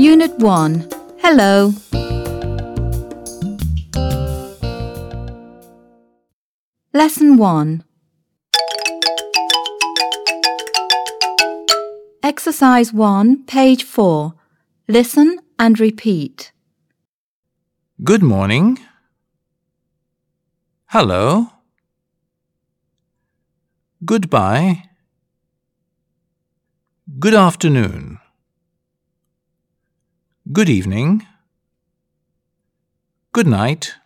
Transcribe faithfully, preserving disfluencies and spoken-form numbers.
Unit one. Hello. Lesson one. Exercise one, page four. Listen and repeat. Good morning. Hello. Goodbye. Good afternoon. Good evening. Good night.